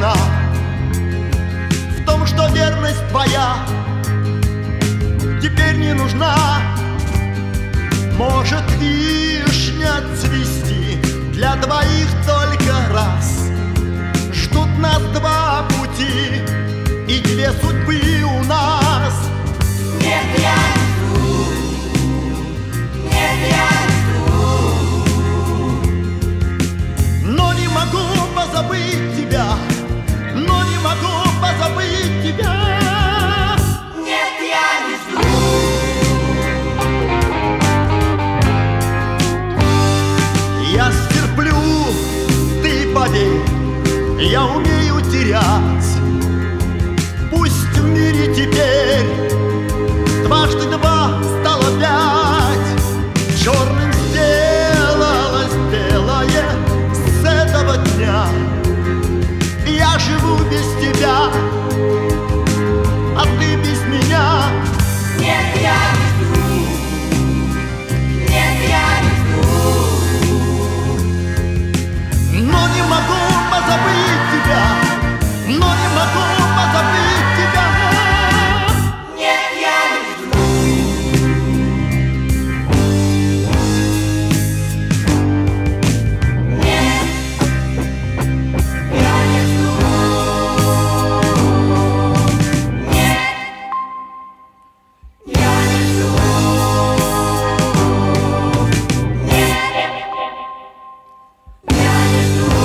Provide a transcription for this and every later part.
вина в том, что верность твоя теперь не нужна. Может, вишня цвести для двоих только раз. Ждут нас два пути и две судьбы у нас. Нет, я не жду. Нет, я не жду. Но не могу позабыть тебя, но не могу позабыть тебя. Нет, я не жду. Я стерплю, ты поверь, я умею терять. Пусть в мире теперь дважды два стало пять. Черным сделалось белое с этого дня. Я живу без тебя, а ты без меня. Нет, я не жду. Нет, я не жду. Но не могу позабыть тебя, но не могу позабыть тебя. Нет, я не жду. Нет, я не жду. Нет, я не жду. Нет, я не жду.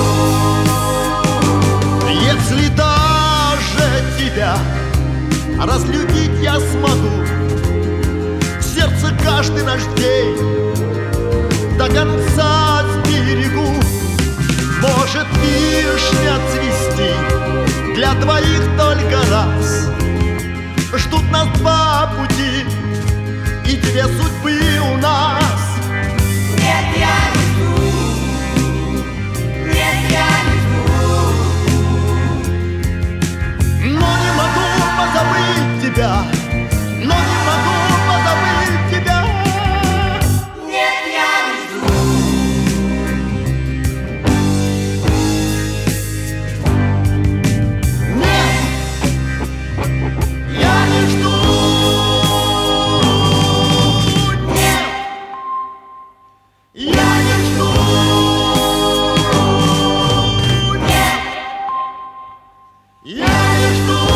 Если даже тебя разлюбить я смогу, в сердце каждый наш день до конца сберегу. Может, вишня цвести для двоих только раз. Ждут нас два пути и две судьбы у нас. Нет, я не жду. Нет, я не жду. Но не могу позабыть тебя, но не могу позабыть тебя. Нет, я не жду. Нет, я не жду. Нет, я не жду. Нет, я не жду.